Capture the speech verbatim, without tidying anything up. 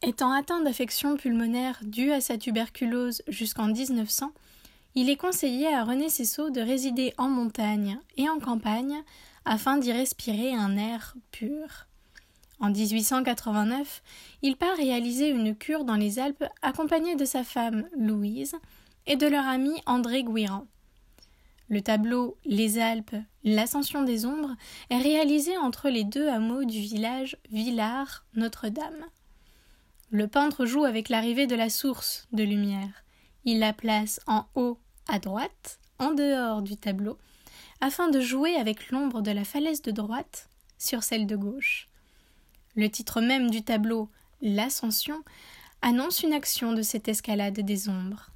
Étant atteint d'affections pulmonaires dues à sa tuberculose jusqu'en dix-neuf cents, il est conseillé à René Sesseau de résider en montagne et en campagne afin d'y respirer un air pur. En dix-huit cent quatre-vingt-neuf, il part réaliser une cure dans les Alpes accompagné de sa femme Louise et de leur ami André Guirand. Le tableau « Les Alpes, l'ascension des ombres » est réalisé entre les deux hameaux du village Villars-Notre-Dame. Le peintre joue avec l'arrivée de la source de lumière. Il la place en haut à droite, en dehors du tableau, afin de jouer avec l'ombre de la falaise de droite sur celle de gauche. Le titre même du tableau, « L'Ascension », annonce une action de cette escalade des ombres.